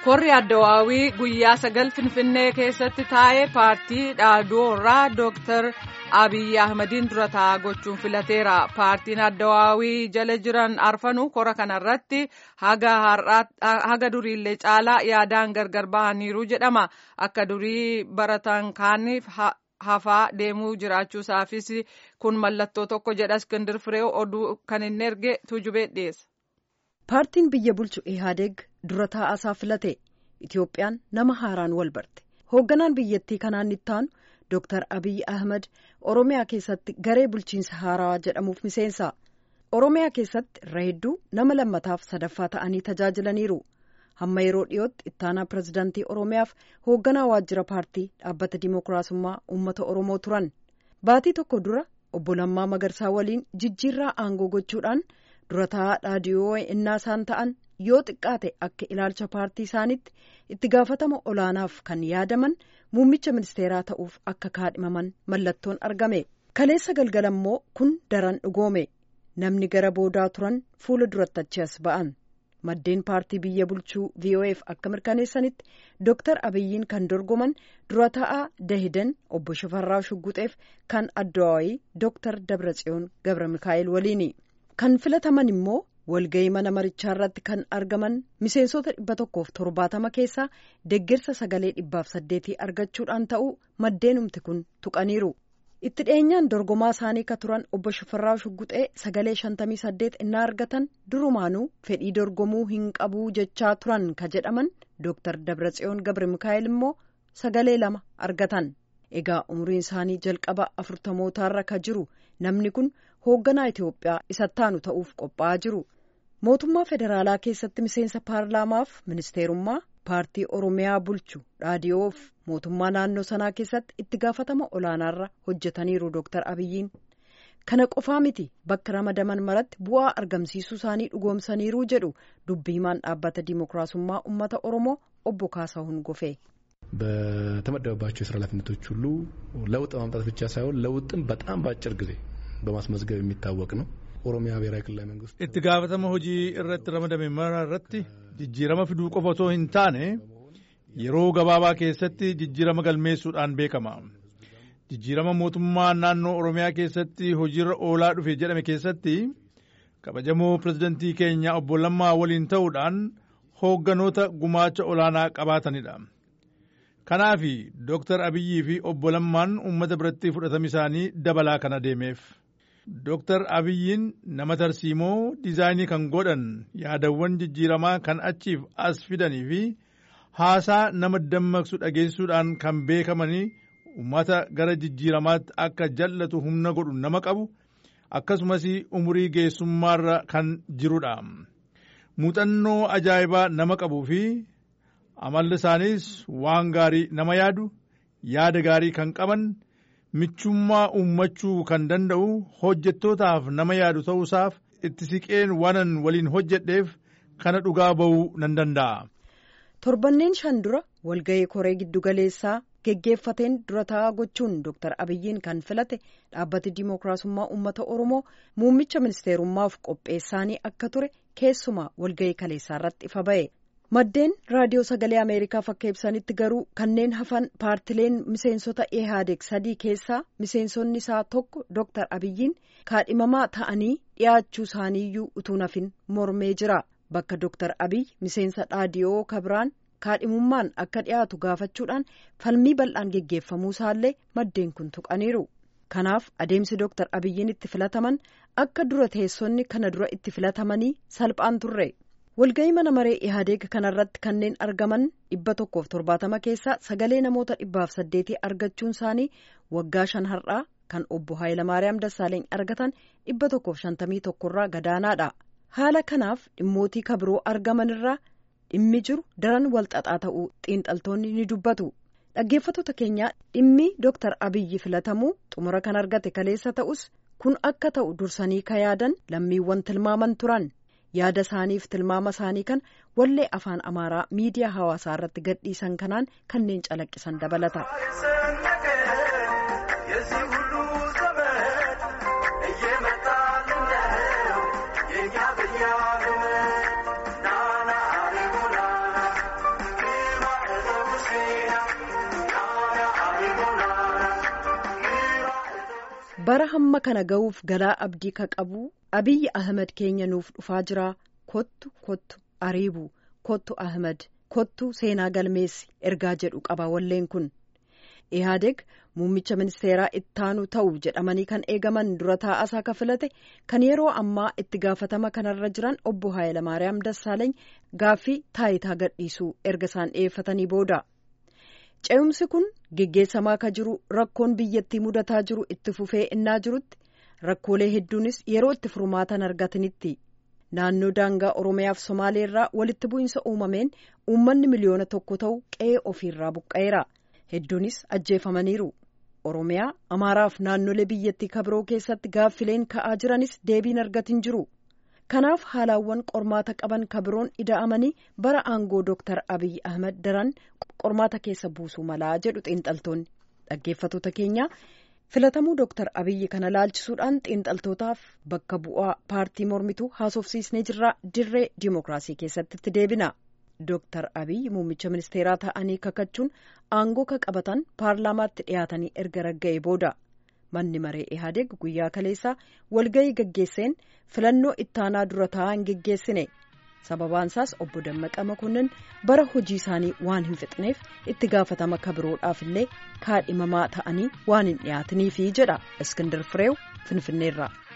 Korri Addawaawii guyyaa 9 Finfinnee keessatti taa'ee paartii dhaaduurraa Dr. Abiy Ahmediin dura taa'aa gochuun filateera. Paartiin Addawaawii jala jiran arfanuu kora kanarratti haga duriillee caalaa yaadaan gargar bahaniiru jedhama. Akka durii baratan kaaniif hafaa deemuu jiraachuusaafis kun mallattoo tokko jedha. Iskindir Fireew oduu kan inni erge Tuujubee dhiyeessa. Paartiin biyya bulchu Ihaadeeg dura taa'aasaa filate. Itoophiyaan nama haaraan wal barte. Hoogganaan biyyattii kanaan itti aanu Dr. Abiy Ahmed Oromiyaa keessatti garee bulchiinsa haaraa jedhamuuf miseensa. Oromiyaa keessatti irra hedduu nama lammataaf sadaffaa ta'anii tajaajilaniiru. Hamma yeroo dhiyootti ittaanaa pirezidaantii Oromiyaaf hoogganaa waajjira paartii dhaabbata Dimookiraasummaa Uummata Oromoo turan. Baatii tokko dura obbo Lammaa Magarsaa waliin jijjiirraa aangoo gochuudhaan dura taa'aa dhaadiyoo innaa isaan ta'an yoo xiqqaate akka ilaalcha paartii isaaniitti itti gaafatama olaanaaf kan yaadaman muummicha ministeeraa ta'uuf akka kaadhimaman mallattoon argame. Kaleessa galgala immoo kun daran dhugoome. Namni gara boodaa turan fuula duratti achi as ba'an. Maddeen paartii biyya bulchuu VOF akka mirkaneessanitti Dr. Abiyyiin kan dorgoman dura taa'aa Dahidan obbo Shifarraa Shugguxeef kan Addawaawii Dr. Dabratsiyoon Gabra Mikaa'el waliini. Kan filataman immoo walga'ii mana marichaa irratti kan argaman miseensota 170 keessaa deeggarsa 908 argachuudhaan ta'uu maddeenumti kun tuqaniiru. Itti dhiyeenyaan dorgomaa isaanii ka turan obbo Shifarraa Shugguxee 958 innaa argatan durumaanuu fedhii dorgomuu hin qabuu jechaa turan ka jedhaman Dr. Dabratsiyoon Gabra Mikaa'el immoo 902 argatan. Egaa umriin isaanii jalqaba 40mootaarra ka jiru namni kun hoogganaa Itoophiyaa isattaanu ta'uuf qophaa'aa jiru. Mootummaa federaalaa keessatti miseensa paarlaamaaf ministeerummaa paartii Oromiyaa bulchu dhaadiyoof mootummaa naannoo sanaa keessatti itti gaafatama olaanaarra hojjetaniiru Dr. Abiyyiin. Kana qofaa miti bakka ramadaman maratti bu'aa argamsiisuu isaanii dhugoomsaniiru jedhu dubbii himaan dhaabbata Dimookiraasummaa Uummata Oromoo obbo Kaasahuun Gofee. በተመደበባቸው የስራ ኃላፊነቶች ሁሉ ለውጥ ማምጣት ብቻ ሳይሆን ለውጥም በጣም በአጭር ጊዜ በማስመዝገብ የሚታወቅ ነው። ኦሮሚያ ብሔራዊ ክልላዊ መንግስት እትጋፈተመ ሆጂ እረት ረመደመ መራረት ጅጅረመ ፊዱ ቆፎቶ ሂንታኔ የሮ ገባባ ኬሰቲ ጅጅረመ ገልሜሱዳን ቤከማ ጅጅረመ ሞቱማ ናኖ ኦሮሚያ ኬሰቲ ሆጂረ ኦላ ዱፌ ጀደመ ኬሰቲ ከበጀሞ ፕሬዝዳንቲ ኬኛ ኦቦ ለማ ወሊን ተውዳን ሆገኖተ ጉማቸ ኦላና ቀባተኒዳ Kanaafi Dr. Abiyyii fi obbo Lammaan uummata biratti fudhatama isaanii dabalaa kana deemeef. Dr. Abiyyiin nama tarsiimoo diizaayinii kan godhan yaadawwan jijjiiramaa kan achiif as fidanii fi haasaa nama dammaqsu dhageessuudhaan kan beekamanii uummata gara jijjiiramaatti akka jallatu humna godhu nama qabu akkasumas umurii geessummaarra kan jirudha. Muuxannoo ajaa'ibaa nama qabuu fi amalli isaanis waan gaarii nama yaada gaarii kan qaban michummaa uummachuu kan danda'u hojjettootaaf nama yaadu ta'uusaaf itti siqeen waanan waliin hojjedheef kana dhugaa ba'uu nan danda'a. Torbanneen 5 dura walga'ii koree giddugaleessaa geggeeffateen dura taa'aa gochuun Dr. Abiyyiin kan filate dhaabbati Dimookiraasummaa Uummata Oromoo muummicha ministeerummaaf qopheessaanii akka ture keessumaa walga'ii kaleessaa irratti ifa ba'e. Maddeen raadiyoo sagalee Ameerikaaf akka ibsanitti garuu kanneen hafan paartileen miseensota Ihaadeeg 3 keessaa miseensonni isaa tokko Dr. Abiyyiin kaadhimamaa ta'anii dhiyaachuu isaaniiyyuu utuu nafin mormee jira. Bakka Dr. Abiy miseensa dhaadiyoo kabiraan kaadhimummaan akka dhiyaatu gaafachuudhaan falmii bal'aan geggeeffamuu isaallee maddeen kun tuqaniiru. Kanaaf adeemsi Dr. Abiyyiin itti filataman akka dura teessonni kana dura itti filatamanii salphaan turre. Walga'ii mana maree Ihaadeeg kanarratti kanneen argaman 170 keessaa sagalee namoota 108 argachuun isaanii waggaa 5 har'aa kan obbo Hayilamaariyaam Dassaaleeny argatan 151 irraa gadaanaadha. Haala kanaaf dhimmootii kabiroo argaman irraa dhimmi jiru daran walxaxaa ta'uu xiinxaltoonni ni dubbatu. Dhaggeeffattoota keenya dhimmi Dr. Abiyyi filatamuu xumura kan argate kaleessa ta'us kun akka ta'u dursanii ka yaadan lammiiwwan tilmaaman turan. Yaada isaaniif tilmaama isaanii kan wallee afaan Amaaraa miidiyaa hawaasaa irratti gadhiisan kanaan kanneen calaqqisan dabalata. bara hamma kana ga'uuf galaa abdii ka qabu Abiyyi Ahmed keenya nuuf dhufaa jira kottu ariibu kottu Ahmed kottu seenaa galmeessi ergaa jedhu qaba walleen kun. Ihaadeg muummicha ministeeraa ittaanu ta'u jedhamanii kan eegaman dura taa'asaa ka filate kan yeroo ammaa itti gaafatama kanarra jiran obbo Hayilamaariyaam Dassaaleeny gaaffii taayitaa gadhiisuu erga isaan dhiyeeffatanii booda. Ce'umsi kun geggeessamaa ka jiru rakkoon biyyattii mudataa jiru itti fufee innaa jirutti rakkoolee hedduunis yeroo itti furmaatan argatanitti naannoo daangaa Oromiyaaf Somaaleerraa walitti bu'insa uumameen uummanni miliyoona 1 ta'u qe'ee ofiirraa buqqa'eera. Hedduunis ajjeefamaniiru. Oromiyaa, Amaaraaf naannolee biyyattii kabiroo keessatti gaaffileen ka'aa jiranis deebiin argatin jiru. Kanaaf haalawwan qormaata qaban kabiroon ida'amanii bara aangoo Dr. Abiyyi Ahmed daran qormaata keessa buusuu malaa jedhu xiinxaltoonni. Dhaggeeffattoota keenya filatamuu Dr. Abiyyi kana laalchisuudhaan xiinxaltootaaf bakka bu'aa paartii mormituu haasofsiisnee jirra dirree dimookiraasii keessatti itti deebina. Dr. Abiyyi muummicha ministeeraa ta'anii kakachuun aangoo ka qabatan paarlaamaatti dhiyaatanii erga ragga'ee booda manni maree Ihaadeg guyyaa kaleessaa walga'ii gaggeesseen filannoo ittaanaa dura taa'aa hin geggeessine. Sababaansaas obbo Dammaqa Makonnin bara hojii isaanii waan hin fixneef itti gaafatama kabiroodhaaf illee kaadhimamaa ta'anii waan hin dhiyaataniifi jedha Iskindar Fireew Finfinneerraa.